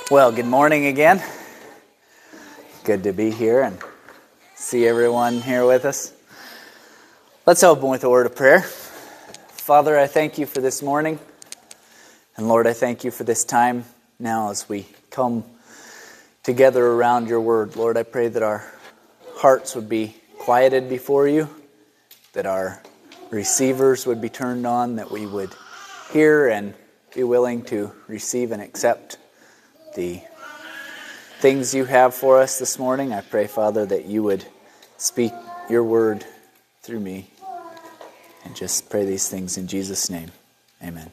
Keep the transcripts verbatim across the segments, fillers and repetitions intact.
Well, good morning again. Good to be here and see everyone here with us. Let's open with a word of prayer. Father, I thank you for this morning. And Lord, I thank you for this time now as we come together around your word. Lord, I pray that our hearts would be quieted before you, that our receivers would be turned on, that we would hear and be willing to receive and accept the things you have for us this morning. I pray, Father, that you would speak your word through me. And just pray these things in Jesus' name. Amen.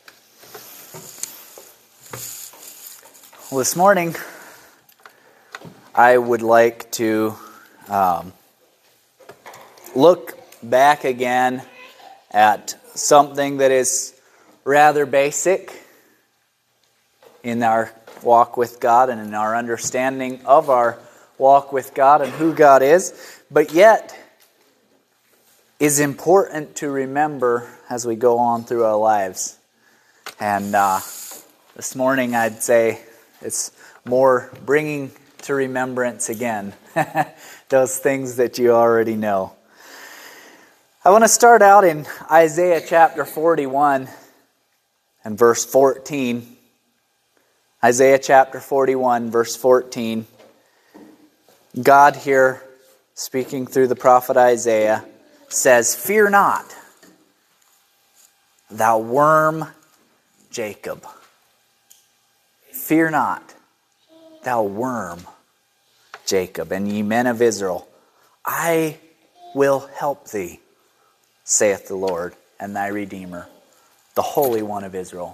Well, this morning, I would like to um, look back again at something that is rather basic in our walk with God and in our understanding of our walk with God and who God is, but yet is important to remember as we go on through our lives. And uh, this morning I'd say it's more bringing to remembrance again those things that you already know. I want to start out in Isaiah chapter forty-one and verse fourteen. Isaiah chapter forty-one, verse fourteen. God here, speaking through the prophet Isaiah, says, "Fear not, thou worm Jacob. Fear not, thou worm Jacob, and ye men of Israel. I will help thee, saith the Lord, and thy Redeemer, the Holy One of Israel."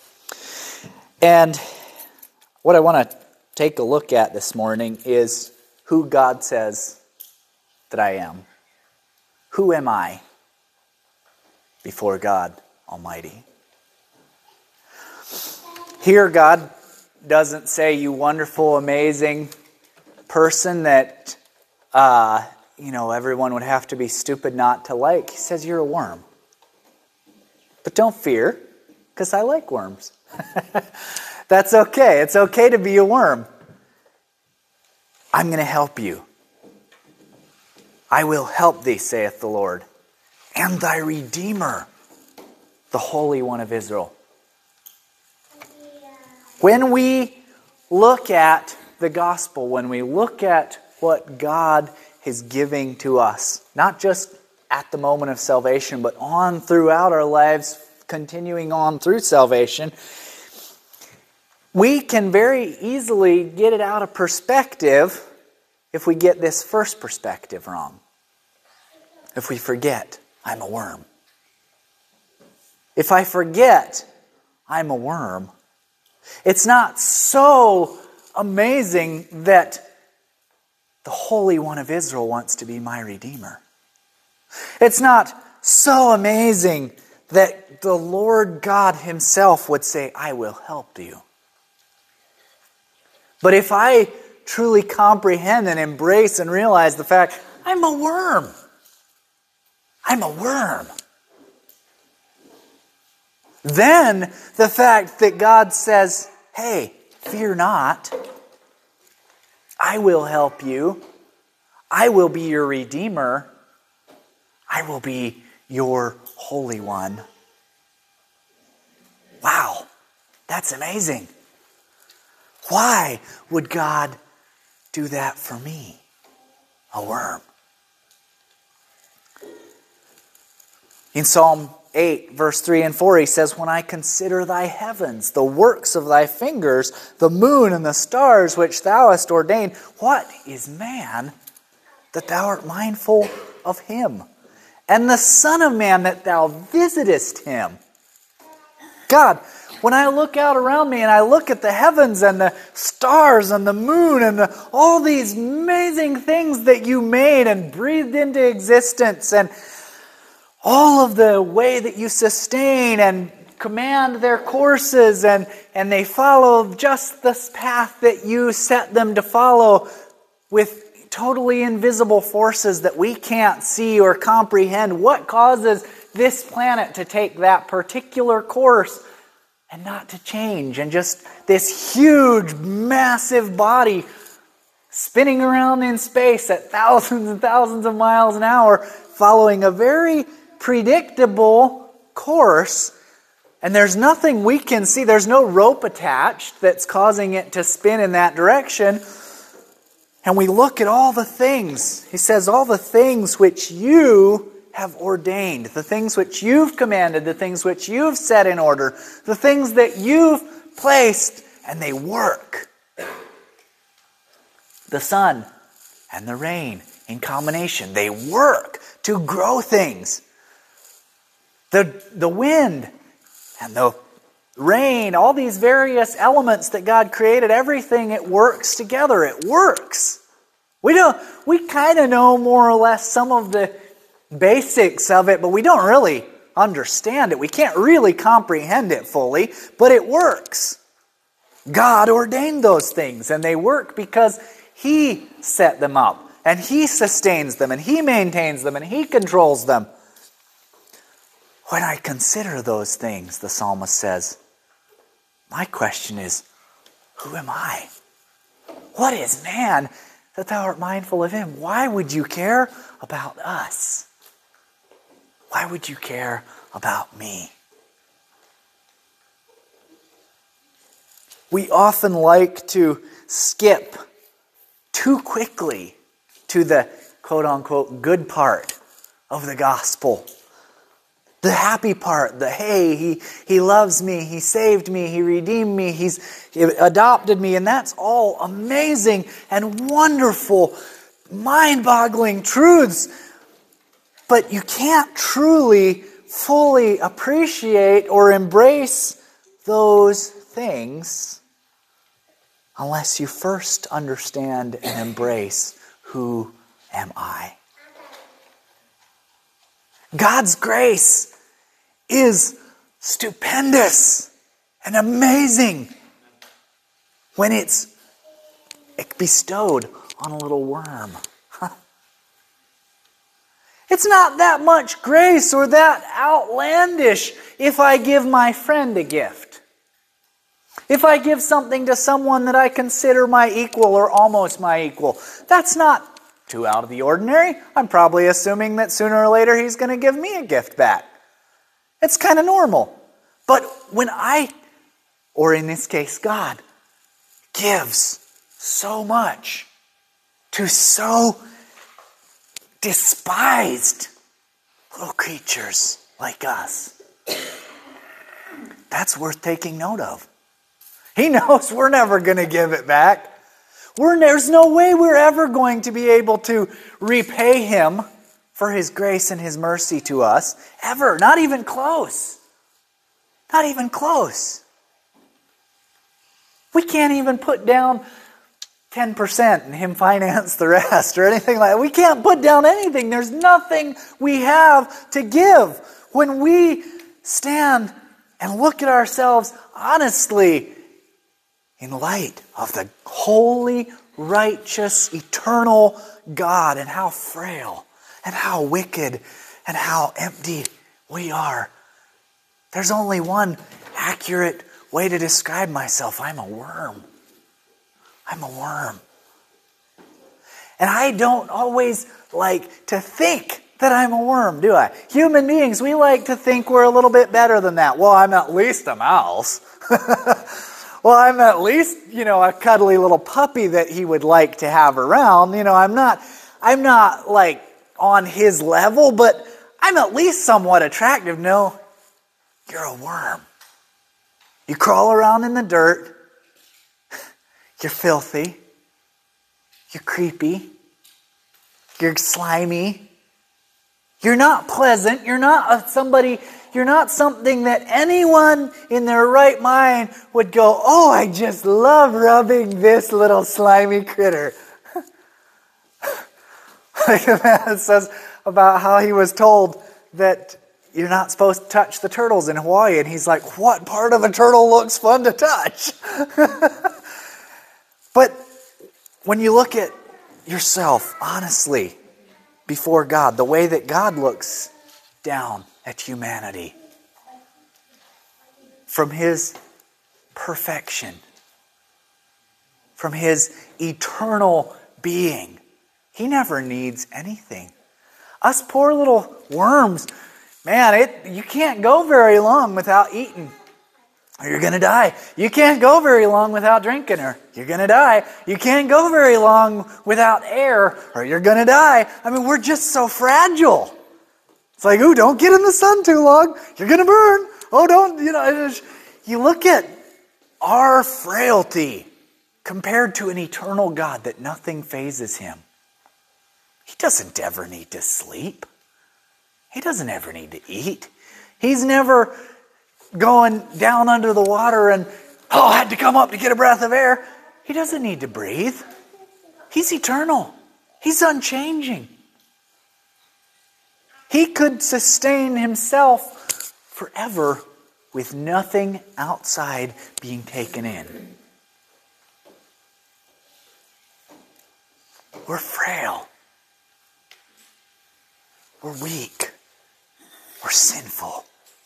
And what I want to take a look at this morning is who God says that I am. Who am I before God Almighty? Here, God doesn't say, "You wonderful, amazing person that uh, you know everyone would have to be stupid not to like." He says, "You're a worm. But don't fear, because I like worms." That's okay. It's okay to be a worm. I'm going to help you. I will help thee, saith the Lord, and thy Redeemer, the Holy One of Israel. When we look at the gospel, when we look at what God is giving to us, not just at the moment of salvation, but on throughout our lives, continuing on through salvation, we can very easily get it out of perspective if we get this first perspective wrong. If we forget, I'm a worm. If I forget, I'm a worm. It's not so amazing that the Holy One of Israel wants to be my Redeemer. It's not so amazing that the Lord God Himself would say, "I will help you." But if I truly comprehend and embrace and realize the fact, I'm a worm. I'm a worm. Then the fact that God says, "Hey, fear not. I will help you. I will be your Redeemer. I will be your Holy One." Wow, that's amazing. Why would God do that for me, a worm? In Psalm eight, verse three and four, he says, "When I consider thy heavens, the works of thy fingers, the moon and the stars which thou hast ordained, what is man that thou art mindful of him? And the Son of Man that thou visitest him?" God, when I look out around me and I look at the heavens and the stars and the moon and the, all these amazing things that you made and breathed into existence, and all of the way that you sustain and command their courses, and, and they follow just this path that you set them to follow with totally invisible forces that we can't see or comprehend. What causes this planet to take that particular course? and not to change, and just this huge, massive body spinning around in space at thousands and thousands of miles an hour, following a very predictable course. And there's nothing we can see. There's no rope attached that's causing it to spin in that direction. And we look at all the things. He says, all the things which you have ordained, the things which you've commanded, the things which you've set in order, the things that you've placed, and they work. The sun and the rain in combination, they work to grow things. The, the wind and the rain, all these various elements that God created, everything, it works together. It works. We don't. We kind of know more or less some of the basics of it, but we don't really understand it. We can't really comprehend it fully, but it works. God ordained those things, and they work because He set them up, and He sustains them, and He maintains them, and He controls them. When I consider those things, the psalmist says, my question is, who am I? What is man that thou art mindful of him? Why would you care about us? Why would you care about me? We often like to skip too quickly to the quote-unquote good part of the gospel. The happy part, the hey, he, he loves me, He saved me, He redeemed me, He's adopted me, and that's all amazing and wonderful, mind-boggling truths. But you can't truly, fully appreciate or embrace those things unless you first understand and embrace, who am I? God's grace is stupendous and amazing when it's bestowed on a little worm. It's not that much grace or that outlandish if I give my friend a gift. If I give something to someone that I consider my equal or almost my equal. That's not too out of the ordinary. I'm probably assuming that sooner or later he's going to give me a gift back. It's kind of normal. But when I, or in this case God, gives so much to so despised little creatures like us, that's worth taking note of. He knows we're never going to give it back. We're, there's no way we're ever going to be able to repay Him for His grace and His mercy to us. Ever. Not even close. Not even close. We can't even put down ten percent and Him finance the rest or anything like that. We can't put down anything. There's nothing we have to give. When we stand and look at ourselves honestly, in light of the holy, righteous, eternal God, and how frail and how wicked and how empty we are, there's only one accurate way to describe myself. I'm a worm. I'm a worm. And I don't always like to think that I'm a worm, do I? Human beings, we like to think we're a little bit better than that. Well, I'm at least a mouse. Well, I'm at least, you know, a cuddly little puppy that he would like to have around. You know, I'm not, I'm not like on his level, but I'm at least somewhat attractive. No, you're a worm. You crawl around in the dirt. You're filthy. You're creepy. You're slimy. You're not pleasant. You're not somebody... You're not something that anyone in their right mind would go, oh, I just love rubbing this little slimy critter. Like the man says about how he was told that you're not supposed to touch the turtles in Hawaii. And he's like, what part of a turtle looks fun to touch? But when you look at yourself honestly before God, the way that God looks down at humanity, from His perfection, from his eternal being. He never needs anything. Us poor little worms, man, it you can't go very long without eating, or you're going to die. You can't go very long without drinking, or you're going to die. You can't go very long without air, or you're going to die. I mean, we're just so fragile. It's like, ooh, don't get in the sun too long. You're going to burn. Oh, don't, you know. It's, you look at our frailty compared to an eternal God that nothing phases him. He doesn't ever need to sleep. He doesn't ever need to eat. He's never going down under the water and, oh, I had to come up to get a breath of air. He doesn't need to breathe. He's eternal. He's unchanging. He could sustain himself forever with nothing outside being taken in. We're frail. We're weak. We're sinful.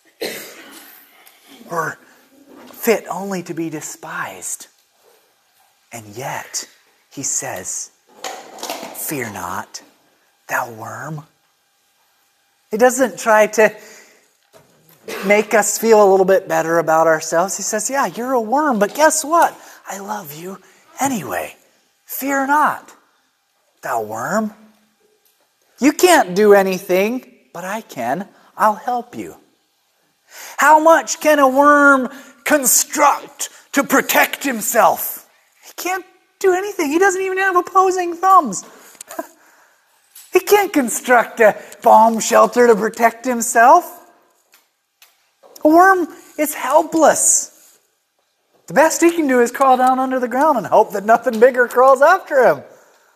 We're fit only to be despised. And yet, he says, fear not, thou worm. He doesn't try to make us feel a little bit better about ourselves. He says, yeah, you're a worm, but guess what? I love you anyway. Fear not, thou worm. You can't do anything, but I can. I'll help you. How much can a worm construct to protect himself? He can't do anything. He doesn't even have opposing thumbs. He can't construct a bomb shelter to protect himself. A worm is helpless. The best he can do is crawl down under the ground and hope that nothing bigger crawls after him.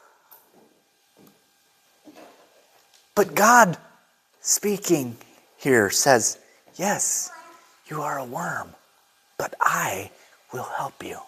But God, speaking here, says, yes, you are a worm, but I will help you.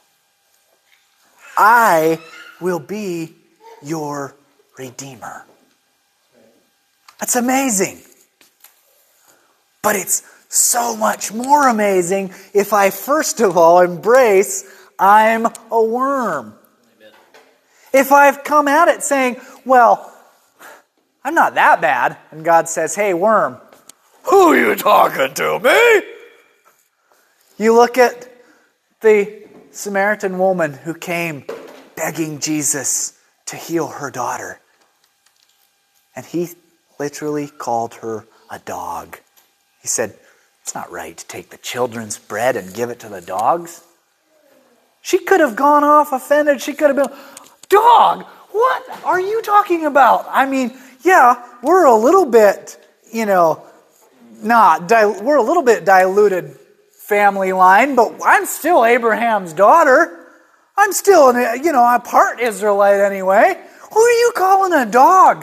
I will be your Redeemer. That's amazing. But it's so much more amazing if I first of all embrace I'm a worm. Amen. If I've come at it saying, well, I'm not that bad. And God says, hey, worm, who are you talking to, me? You look at the Samaritan woman who came begging Jesus to heal her daughter. And he literally called her a dog. He said, it's not right to take the children's bread and give it to the dogs. She could have gone off offended. She could have been, dog, what are you talking about? I mean, yeah, we're a little bit, you know, not, dil- we're a little bit diluted family line, but I'm still Abraham's daughter. I'm still, an, you know, a part Israelite anyway. Who are you calling a dog?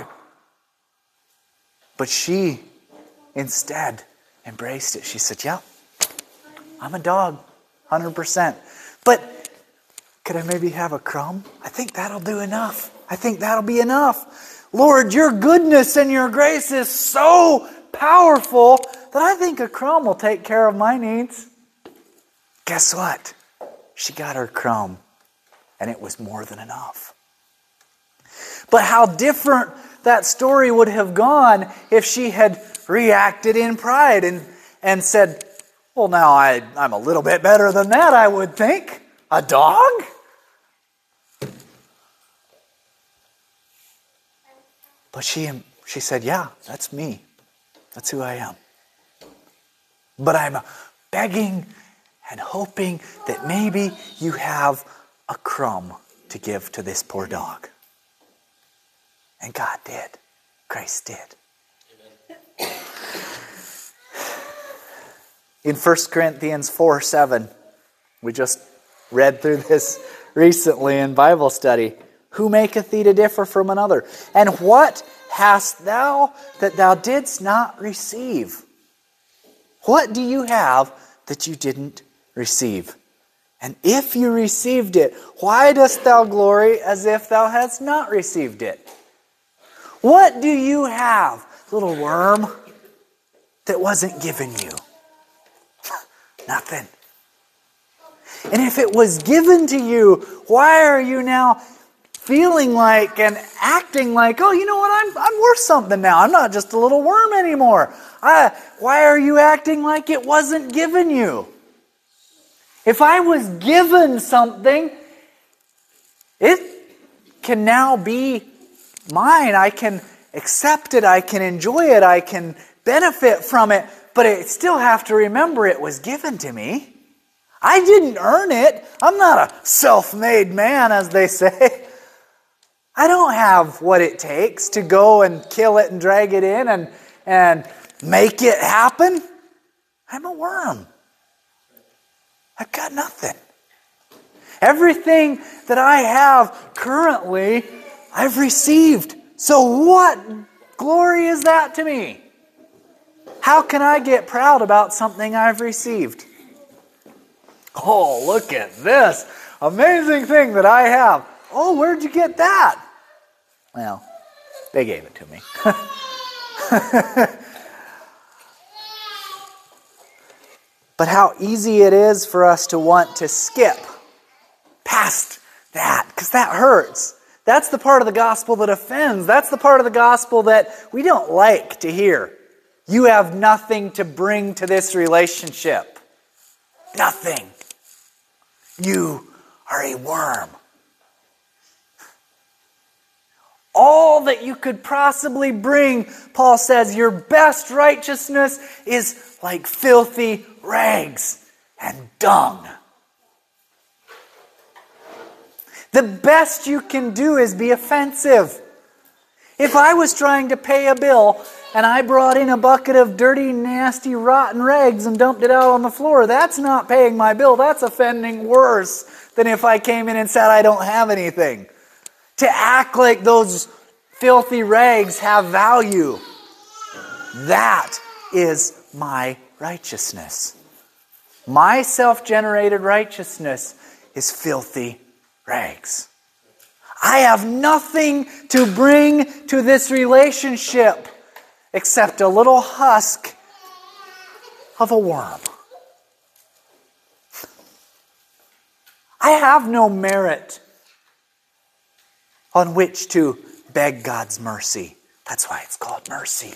But she instead embraced it. She said, yeah, I'm a dog, one hundred percent. But could I maybe have a crumb? I think that'll do enough. I think that'll be enough. Lord, your goodness and your grace is so powerful that I think a crumb will take care of my needs. Guess what? She got her crumb, and it was more than enough. But how different that story would have gone if she had reacted in pride and, and said, well, now I, I'm a little bit better than that, I would think. A dog? But she, she said, yeah, that's me. That's who I am. But I'm begging and hoping that maybe you have a crumb to give to this poor dog. And God did. Christ did. Amen. In First Corinthians four seven, we just read through this recently in Bible study. Who maketh thee to differ from another? And what hast thou that thou didst not receive? What do you have that you didn't receive? And if you received it, why dost thou glory as if thou hadst not received it? What do you have, little worm, that wasn't given you? Nothing. And if it was given to you, why are you now feeling like and acting like, oh, you know what, I'm I'm worth something now. I'm not just a little worm anymore. I, why are you acting like it wasn't given you? If I was given something, it can now be mine. I can accept it. I can enjoy it. I can benefit from it. But I still have to remember it was given to me. I didn't earn it. I'm not a self-made man, as they say. I don't have what it takes to go and kill it and drag it in and, and make it happen. I'm a worm. I've got nothing. Everything that I have currently, I've received. So what glory is that to me? How can I get proud about something I've received? Oh, look at this amazing thing that I have. Oh, where'd you get that? Well, they gave it to me. But how easy it is for us to want to skip past that, because that hurts. That's the part of the gospel that offends. That's the part of the gospel that we don't like to hear. You have nothing to bring to this relationship. Nothing. You are a worm. All that you could possibly bring, Paul says, your best righteousness is like filthy rags and dung. The best you can do is be offensive. If I was trying to pay a bill and I brought in a bucket of dirty, nasty, rotten rags and dumped it out on the floor, that's not paying my bill. That's offending worse than if I came in and said I don't have anything. To act like those filthy rags have value. That is my righteousness. My self-generated righteousness is filthy rags. I have nothing to bring to this relationship except a little husk of a worm. I have no merit on which to beg God's mercy. That's why it's called mercy.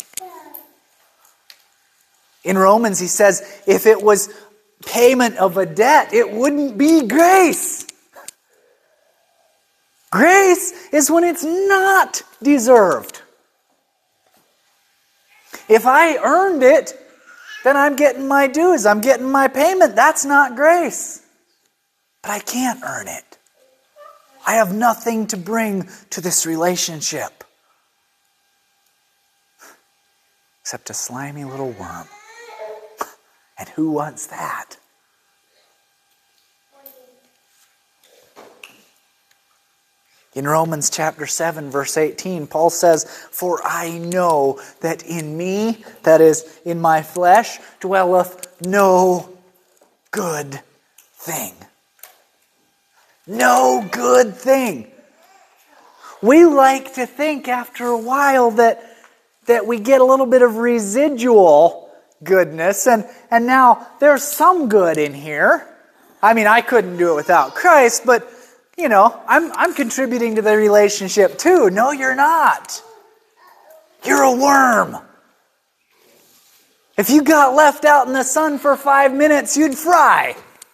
In Romans, he says, if it was payment of a debt, it wouldn't be grace. Grace is when it's not deserved. If I earned it, then I'm getting my dues. I'm getting my payment. That's not grace. But I can't earn it. I have nothing to bring to this relationship except a slimy little worm. And who wants that? In Romans chapter seven, verse eighteen, Paul says, for I know that in me, that is, in my flesh, dwelleth no good thing. No good thing. We like to think after a while that, that we get a little bit of residual goodness, and, and now there's some good in here. I mean, I couldn't do it without Christ, but you know, I'm I'm contributing to the relationship too. No, you're not. You're a worm. If you got left out in the sun for five minutes, you'd fry.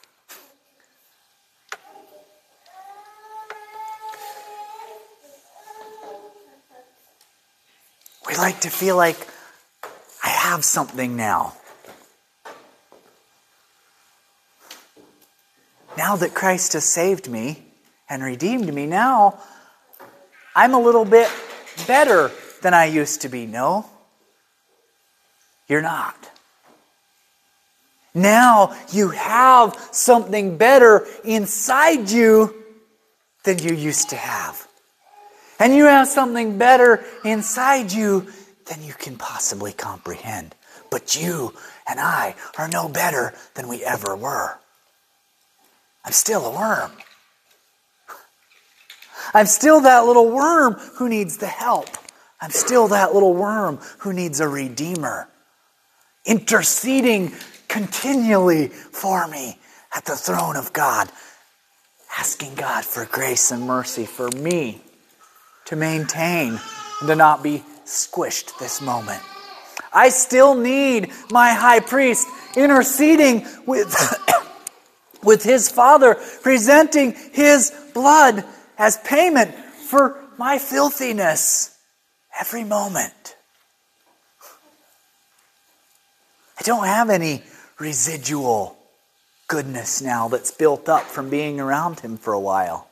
We like to feel like I have something now. Now that Christ has saved me and redeemed me, now I'm a little bit better than I used to be. No, you're not. Now you have something better inside you than you used to have. And you have something better inside you than you can possibly comprehend. But you and I are no better than we ever were. I'm still a worm. I'm still that little worm who needs the help. I'm still that little worm who needs a redeemer, interceding continually for me at the throne of God, asking God for grace and mercy for me to maintain and to not be squished this moment. I still need my high priest interceding with, with his Father, presenting his blood as payment for my filthiness every moment. I don't have any residual goodness now that's built up from being around him for a while.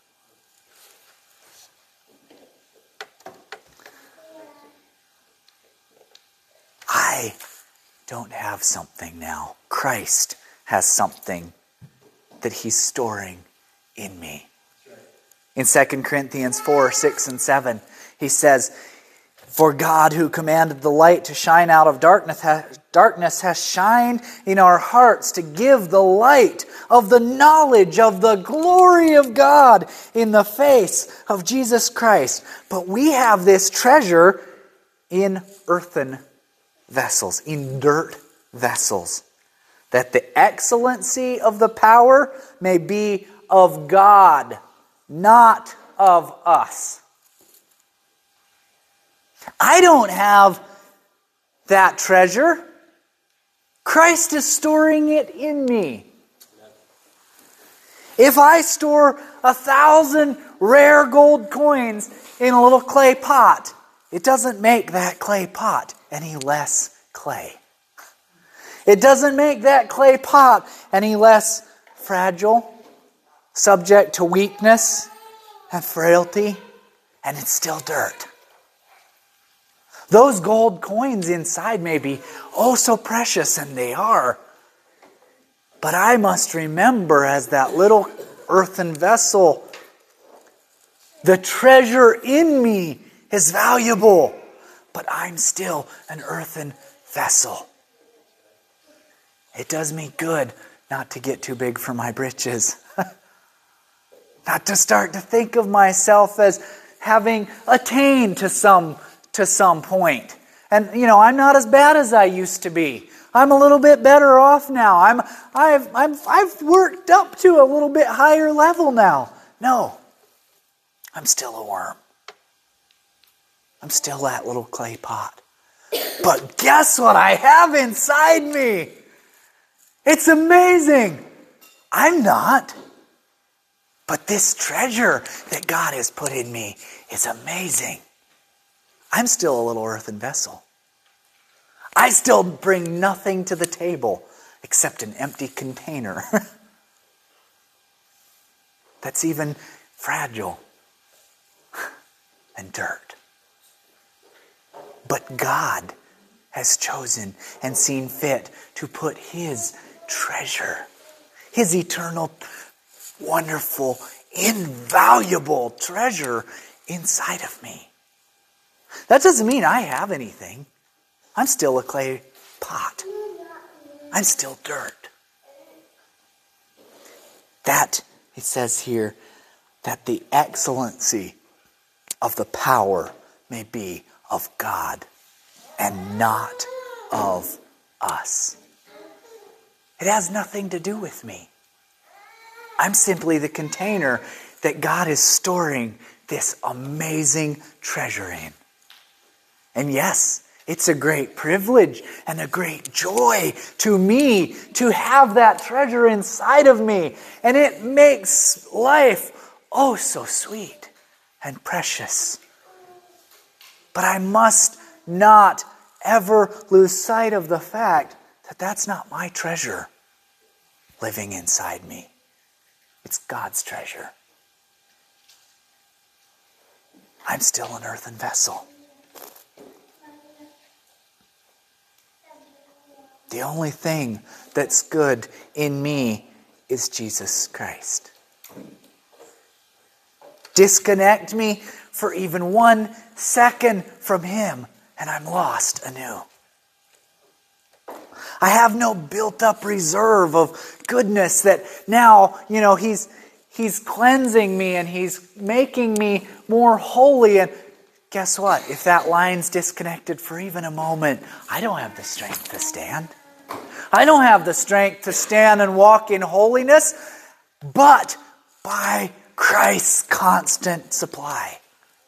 I don't have something now. Christ has something that he's storing in me. In Second Corinthians four, six, and seven, he says, "For God who commanded the light to shine out of darkness has, darkness has shined in our hearts to give the light of the knowledge of the glory of God in the face of Jesus Christ. But we have this treasure in earthen vessels, in dirt vessels, that the excellency of the power may be of God, not of us." I don't have that treasure. Christ is storing it in me. If I store a thousand rare gold coins in a little clay pot, it doesn't make that clay pot any less clay. It doesn't make that clay pot any less fragile, subject to weakness and frailty, and it's still dirt. Those gold coins inside may be oh so precious, and they are. But I must remember, as that little earthen vessel, the treasure in me is valuable, but I'm still an earthen vessel. It does me good not to get too big for my britches. Not to start to think of myself as having attained to some to some point. And, you know, I'm not as bad as I used to be. I'm a little bit better off now. I'm, I've, I'm, I've worked up to a little bit higher level now. No, I'm still a worm. I'm still that little clay pot. But guess what I have inside me? It's amazing. I'm not. But this treasure that God has put in me is amazing. I'm still a little earthen vessel. I still bring nothing to the table except an empty container that's even fragile and dirt. But God has chosen and seen fit to put his treasure, his eternal, wonderful, invaluable treasure inside of me. That doesn't mean I have anything. I'm still a clay pot. I'm still dirt. That, it says here, that the excellency of the power may be of God and not of us. It has nothing to do with me. I'm simply the container that God is storing this amazing treasure in. And yes, it's a great privilege and a great joy to me to have that treasure inside of me. And it makes life oh so sweet and precious. But I must not ever lose sight of the fact that that's not my treasure living inside me. It's God's treasure. I'm still an earthen vessel. The only thing that's good in me is Jesus Christ. Disconnect me for even one second from him, and I'm lost anew. I have no built-up reserve of goodness that now, you know, he's he's cleansing me and he's making me more holy. And guess what? If that line's disconnected for even a moment, I don't have the strength to stand. I don't have the strength to stand and walk in holiness, but by Christ's constant supply.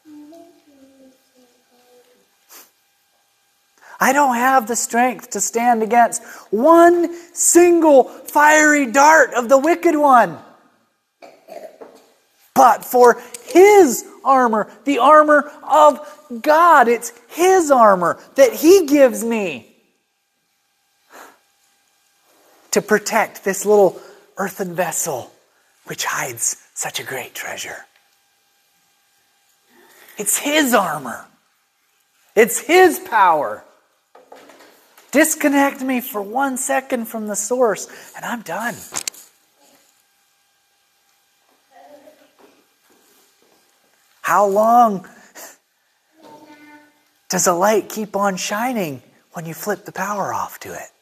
I don't have the strength to stand against one single fiery dart of the wicked one. But for His armor, the armor of God, it's His armor that He gives me to protect this little earthen vessel which hides such a great treasure. It's His armor. It's His power. Disconnect me for one second from the source, and I'm done. How long does a light keep on shining when you flip the power off to it?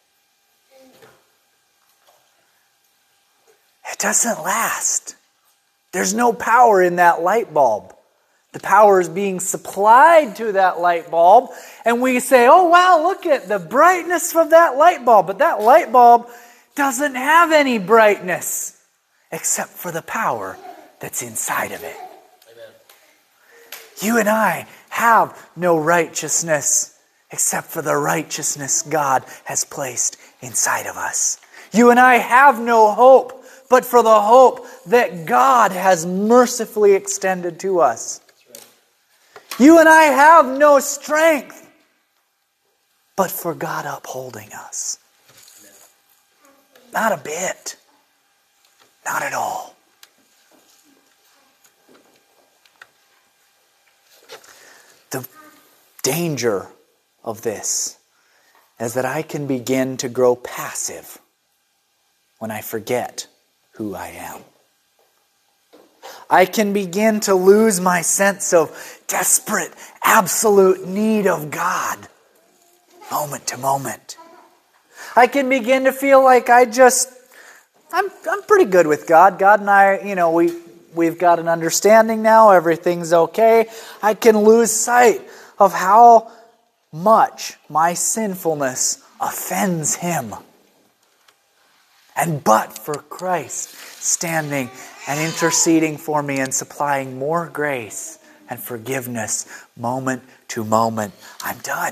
It doesn't last. There's no power in that light bulb. The power is being supplied to that light bulb, and we say, oh wow, look at the brightness of that light bulb. But that light bulb doesn't have any brightness except for the power that's inside of it. Amen. You and I have no righteousness except for the righteousness God has placed inside of us. You and I have no hope but for the hope that God has mercifully extended to us. You and I have no strength, but for God upholding us. Not a bit. Not at all. The danger of this is that I can begin to grow passive when I forget who I am. I can begin to lose my sense of desperate, absolute need of God, moment to moment. I can begin to feel like I just, I'm I'm pretty good with God. God and I, you know, we, we've got an understanding now. Everything's okay. I can lose sight of how much my sinfulness offends Him. And but for Christ standing and interceding for me and supplying more grace and forgiveness moment to moment, I'm done.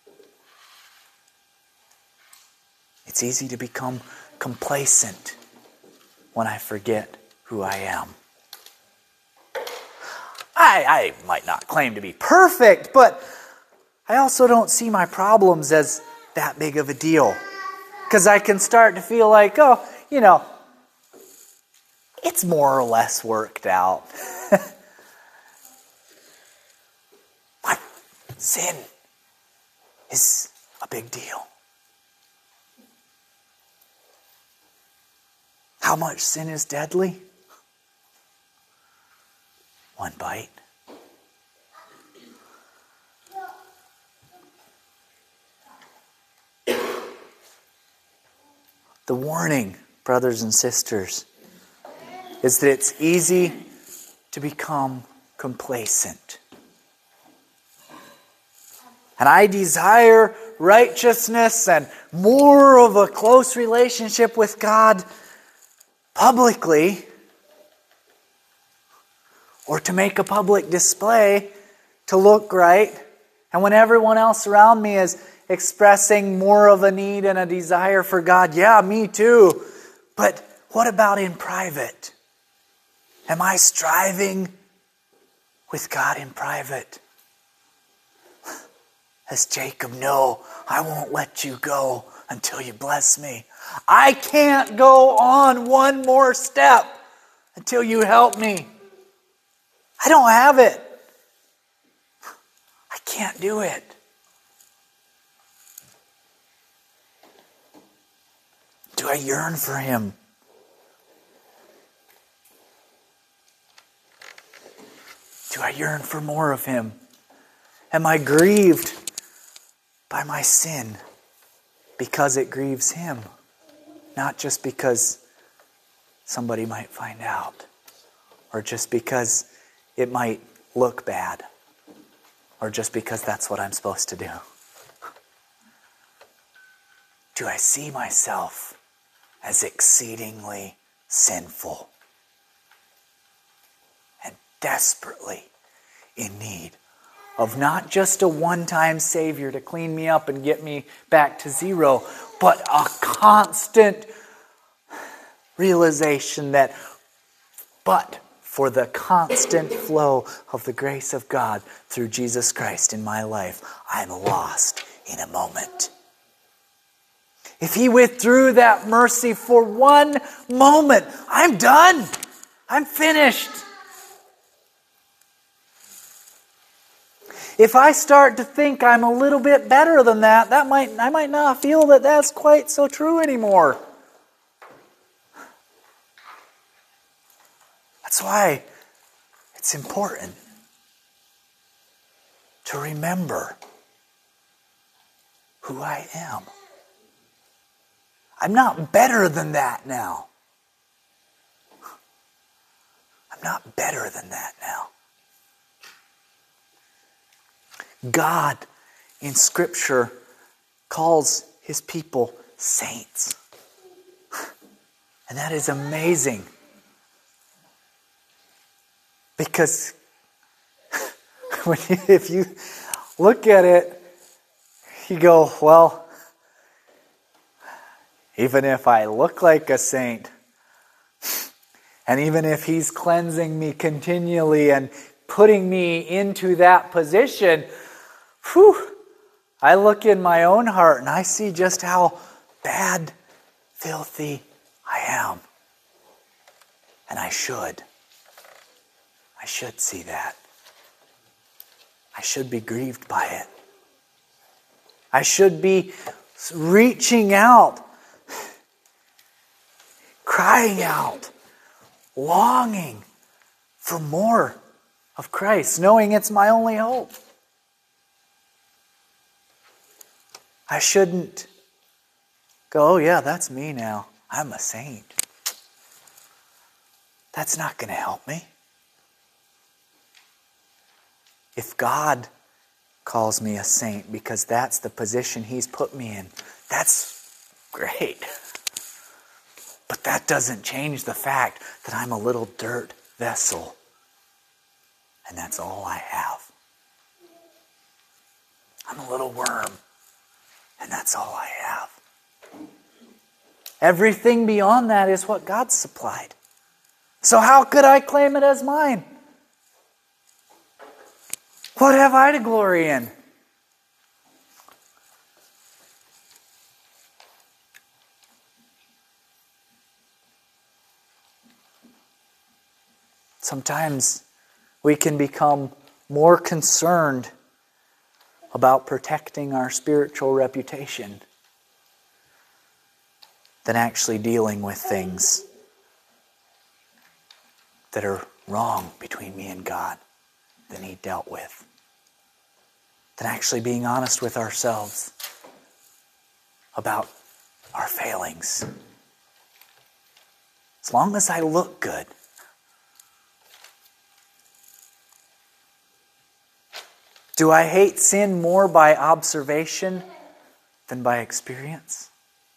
It's easy to become complacent when I forget who I am. I, I might not claim to be perfect, but I also don't see my problems as that big of a deal. Because I can start to feel like, oh, you know, it's more or less worked out. My sin is a big deal. How much sin is deadly? One bite. The warning, brothers and sisters, is that it's easy to become complacent. And I desire righteousness and more of a close relationship with God publicly, or to make a public display to look right. And when everyone else around me is expressing more of a need and a desire for God, yeah, me too. But what about in private? Am I striving with God in private? As Jacob, no, I won't let you go until you bless me. I can't go on one more step until you help me. I don't have it. I can't do it. Do I yearn for Him? Do I yearn for more of Him? Am I grieved by my sin because it grieves Him? Not just because somebody might find out, or just because it might look bad, or just because that's what I'm supposed to do. do I see myself as exceedingly sinful and desperately in need of not just a one-time Savior to clean me up and get me back to zero, but a constant realization that, but for the constant flow of the grace of God through Jesus Christ in my life, I'm lost in a moment. If He withdrew that mercy for one moment, I'm done. I'm finished. If I start to think I'm a little bit better than that, that might I might not feel that that's quite so true anymore. That's why it's important to remember who I am. I'm not better than that now. I'm not better than that now. God in Scripture calls His people saints. And that is amazing. Because when you, if you look at it, you go, well, even if I look like a saint, and even if He's cleansing me continually and putting me into that position, whew, I look in my own heart and I see just how bad, filthy I am. And I should. I should see that. I should be grieved by it. I should be reaching out, crying out, longing for more of Christ, knowing it's my only hope. I shouldn't go, oh yeah, that's me now. I'm a saint. That's not going to help me. If God calls me a saint because that's the position He's put me in, that's great. But that doesn't change the fact that I'm a little dirt vessel. And that's all I have. I'm a little worm. And that's all I have. Everything beyond that is what God supplied. So how could I claim it as mine? What have I to glory in? Sometimes we can become more concerned about protecting our spiritual reputation than actually dealing with things that are wrong between me and God than He dealt with. Than actually being honest with ourselves about our failings. As long as I look good, do I hate sin more by observation than by experience?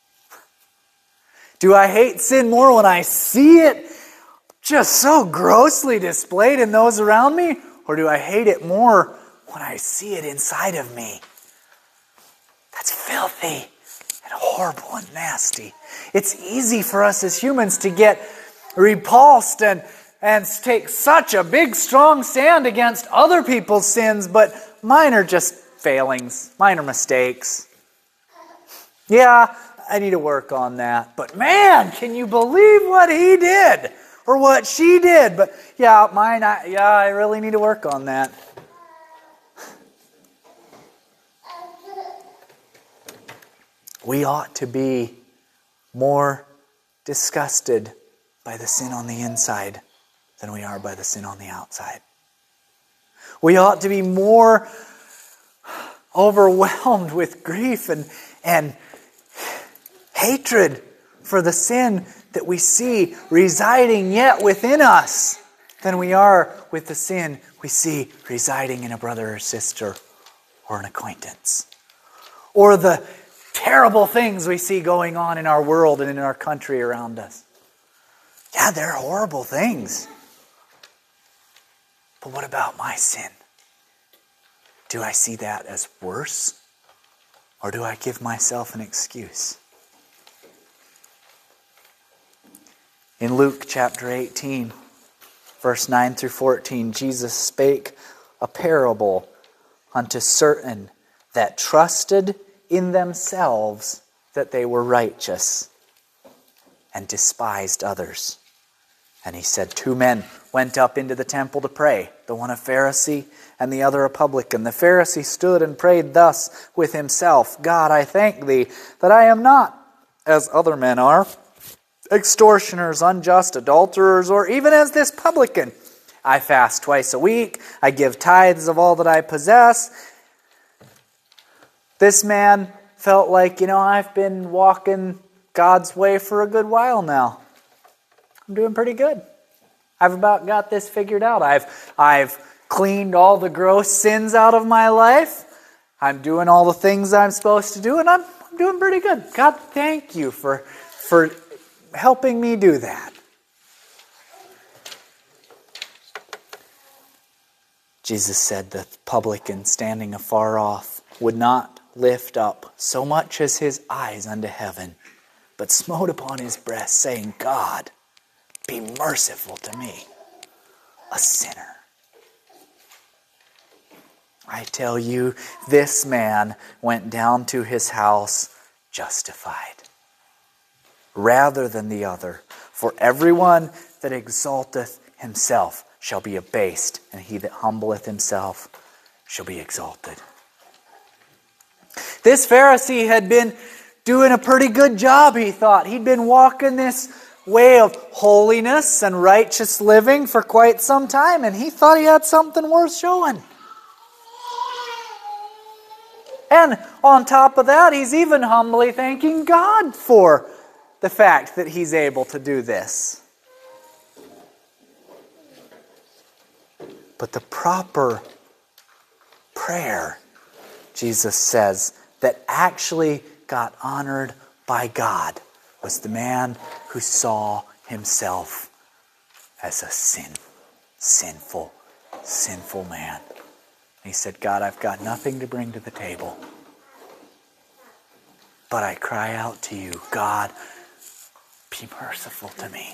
Do I hate sin more when I see it just so grossly displayed in those around me? Or do I hate it more when I see it inside of me? That's filthy and horrible and nasty. It's easy for us as humans to get repulsed and, and take such a big, strong stand against other people's sins, but mine are just failings. Mine are mistakes. Yeah, I need to work on that. But man, can you believe what he did? Or what she did? But yeah, mine, I, yeah, I really need to work on that. We ought to be more disgusted by the sin on the inside than we are by the sin on the outside. We ought to be more overwhelmed with grief and, and hatred for the sin that we see residing yet within us than we are with the sin we see residing in a brother or sister or an acquaintance. Or the terrible things we see going on in our world and in our country around us. Yeah, they're horrible things. But what about my sin? Do I see that as worse? Or do I give myself an excuse? In Luke chapter eighteen, verse nine through fourteen, Jesus spake a parable unto certain that trusted in themselves that they were righteous, and despised others. And he said, two men went up into the temple to pray, the one a Pharisee and the other a publican. The Pharisee stood and prayed thus with himself, God, I thank thee that I am not as other men are, extortioners, unjust, adulterers, or even as this publican. I fast twice a week. I give tithes of all that I possess. This man felt like, you know, I've been walking God's way for a good while now. I'm doing pretty good. I've about got this figured out. I've I've cleaned all the gross sins out of my life. I'm doing all the things I'm supposed to do, and I'm, I'm doing pretty good. God, thank you for, for helping me do that. Jesus said the publican standing afar off would not lift up so much as his eyes unto heaven, but smote upon his breast, saying, God, be merciful to me, a sinner. I tell you, this man went down to his house justified, rather than the other. For everyone that exalteth himself shall be abased, and he that humbleth himself shall be exalted. This Pharisee had been doing a pretty good job, he thought. He'd been walking this way of holiness and righteous living for quite some time, and he thought he had something worth showing. And on top of that, he's even humbly thanking God for the fact that he's able to do this. But the proper prayer, Jesus says, that actually got honored by God was the man who saw himself as a sin, sinful, sinful man. And he said, God, I've got nothing to bring to the table. But I cry out to you, God, be merciful to me.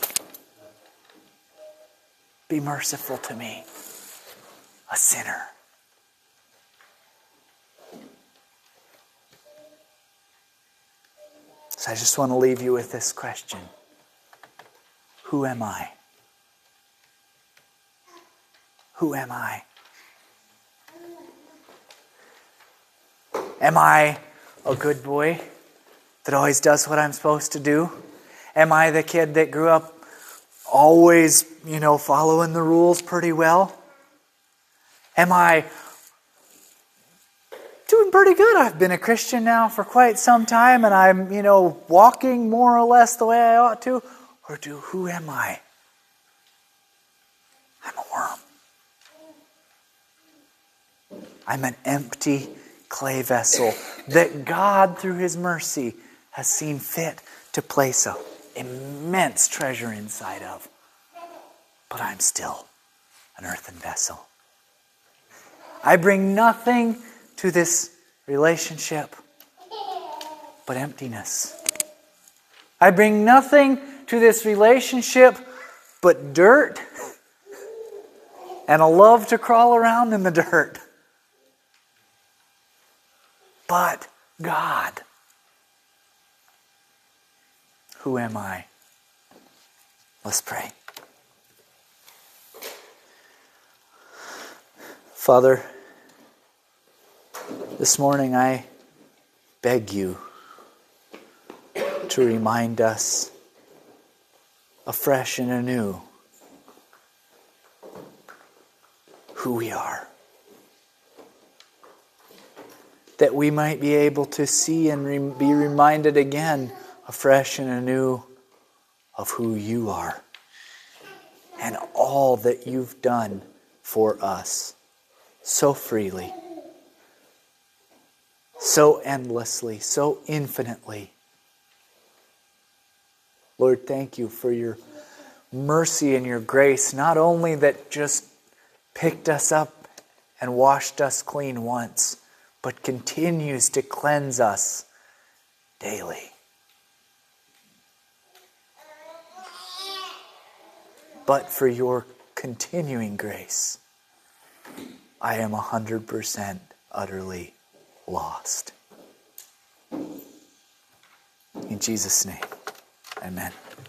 Be merciful to me, a sinner. So I just want to leave you with this question. Who am I? Who am I? Am I a good boy that always does what I'm supposed to do? Am I the kid that grew up always, you know, following the rules pretty well? Am I doing pretty good? I've been a Christian now for quite some time, and I'm, you know, walking more or less the way I ought to. Or do, who am I? I'm a worm. I'm an empty clay vessel that God, through His mercy, has seen fit to place an immense treasure inside of. But I'm still an earthen vessel. I bring nothing to this relationship but emptiness. I bring nothing to this relationship but dirt and a love to crawl around in the dirt. But God, who am I? Let's pray. Father, this morning I beg you to remind us afresh and anew who we are. That we might be able to see and re- be reminded again afresh and anew of who you are and all that you've done for us so freely, so endlessly, so infinitely. Lord, thank you for your mercy and your grace, not only that just picked us up and washed us clean once, but continues to cleanse us daily. But for your continuing grace, I am one hundred percent utterly lost. In Jesus' name, amen.